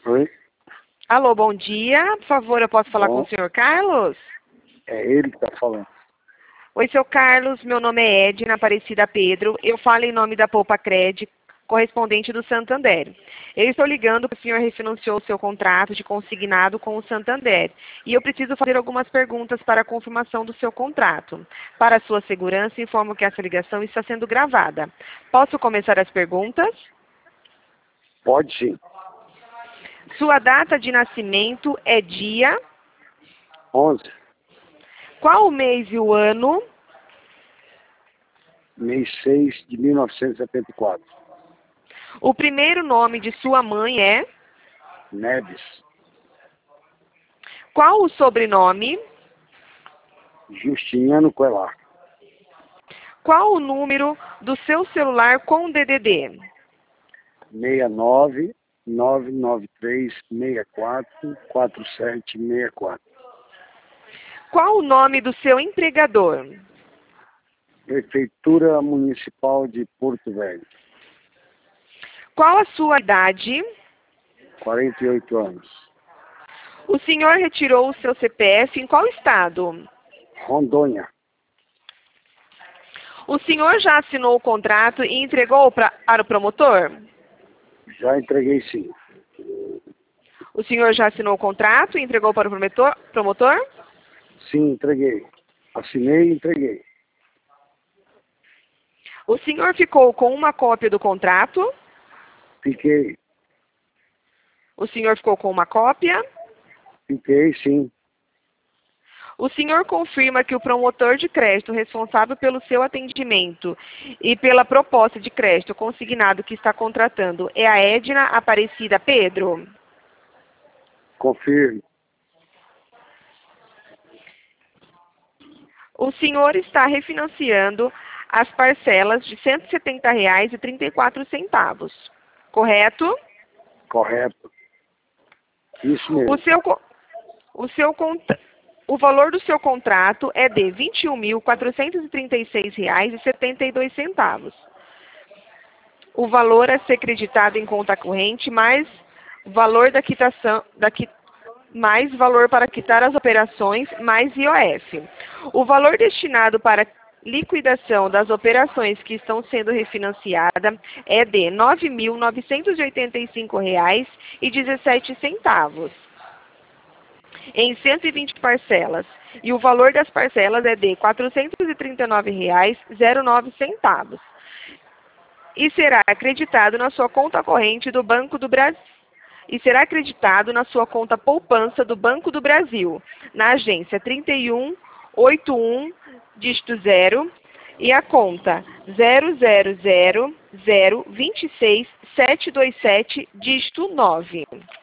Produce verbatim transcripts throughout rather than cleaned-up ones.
Oi? Alô, bom dia. Por favor, eu posso falar Bom. com o senhor Carlos? É ele que está falando. Oi, seu Carlos. Meu nome é Edna Aparecida Pedro. Eu falo em nome da Poupa Cred, correspondente do Santander. Eu estou ligando porque o senhor refinanciou o seu contrato de consignado com o Santander. E eu preciso fazer algumas perguntas para a confirmação do seu contrato. Para sua segurança, informo que essa ligação está sendo gravada. Posso começar as perguntas? Pode sim. Sua data de nascimento é dia? onze, Qual o mês e o ano? mês seis de mil novecentos e setenta e quatro. O primeiro nome de sua mãe é? Neves, Qual o sobrenome? Justiniano Coelar. Qual o número do seu celular com D D D? seis nove, nove nove três, seis quatro, quatro sete seis quatro. Qual o nome do seu empregador? Prefeitura Municipal de Porto Velho. Qual a sua idade? quarenta e oito anos. O senhor retirou o seu C P F em qual estado? Rondônia. O senhor já assinou o contrato e entregou pra, para o promotor? Já entreguei sim. O senhor já assinou o contrato e entregou para o promotor? promotor? Sim, entreguei. Assinei e entreguei. O senhor ficou com uma cópia do contrato? Fiquei. O senhor ficou com uma cópia? Fiquei sim. O senhor confirma que o promotor de crédito responsável pelo seu atendimento e pela proposta de crédito consignado que está contratando é a Edna Aparecida Pedro? Confirmo. O senhor está refinanciando as parcelas de cento e setenta reais e trinta e quatro centavos, correto? Correto. Isso mesmo. O seu, co- o seu contra- o valor do seu contrato é de vinte e um mil, quatrocentos e trinta e seis reais e setenta e dois centavos. O valor a ser creditado em conta corrente mais o valor da quitação, da qui- mais valor para quitar as operações mais I O F. O valor destinado para liquidação das operações que estão sendo refinanciadas é de nove mil, novecentos e oitenta e cinco reais e dezessete centavos. Em cento e vinte parcelas, e o valor das parcelas é de quatrocentos e trinta e nove reais e nove centavos. E será acreditado na sua conta corrente do Banco do Brasil. E será acreditado na sua conta poupança do Banco do Brasil, na agência trinta e um, oitenta e um, dígito zero, e a conta zero zero zero, zero, vinte e seis, setecentos e vinte e sete, dígito nove.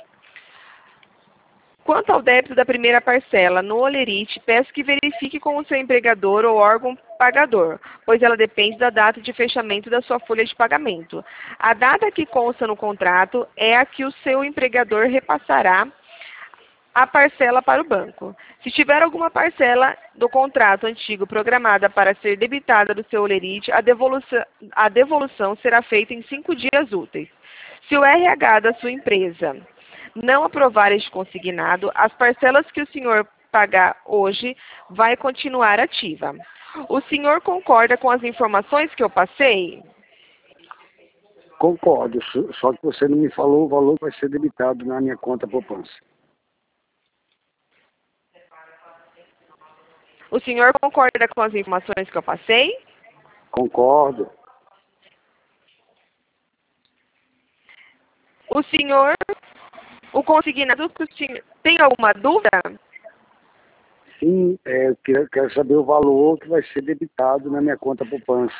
Quanto ao débito da primeira parcela no Olerite, peço que verifique com o seu empregador ou órgão pagador, pois ela depende da data de fechamento da sua folha de pagamento. A data que consta no contrato é a que o seu empregador repassará a parcela para o banco. Se tiver alguma parcela do contrato antigo programada para ser debitada do seu Olerite, a devolução, a devolução será feita em cinco dias úteis. Se o R H da sua empresa não aprovar este consignado, as parcelas que o senhor pagar hoje vai continuar ativa. O senhor concorda com as informações que eu passei? Concordo, só- só que você não me falou o valor que vai ser debitado na minha conta poupança. O senhor concorda com as informações que eu passei? Concordo. O senhor, o consignado, que o senhor- tem alguma dúvida? Sim, é, eu quero, quero saber o valor que vai ser debitado na minha conta poupança.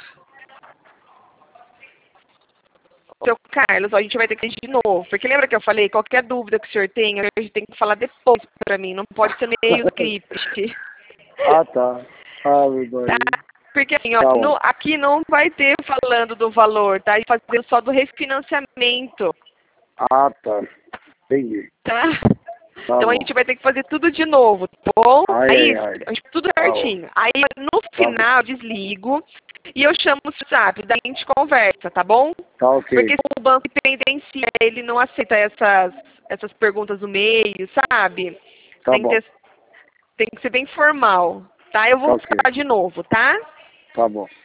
Seu Carlos, ó, a gente vai ter que ir de novo, porque lembra que eu falei, qualquer dúvida que o senhor tenha, a gente tem que falar depois para mim, não pode ser meio script. Ah, tá. Ah, meu Deus. Tá? Porque assim, ó, Tá bom. no- aqui não vai ter falando do valor, tá? E fazendo só do refinanciamento, Ah, tá. Entendi. tá? Tá Então a bom. gente vai ter que fazer tudo de novo, tá bom? Ai, Aí, ai, ai. a gente- tudo Tá bom. certinho. Aí no Tá final eu desligo e eu chamo o WhatsApp, daí a gente conversa, tá bom? Tá ok. Porque o banco pendencia, ele não aceita essas, essas perguntas no meio, sabe? Tá tem, bom. que ter, tem que ser bem formal, tá? Eu vou Ok. falar de novo, tá? Tá bom.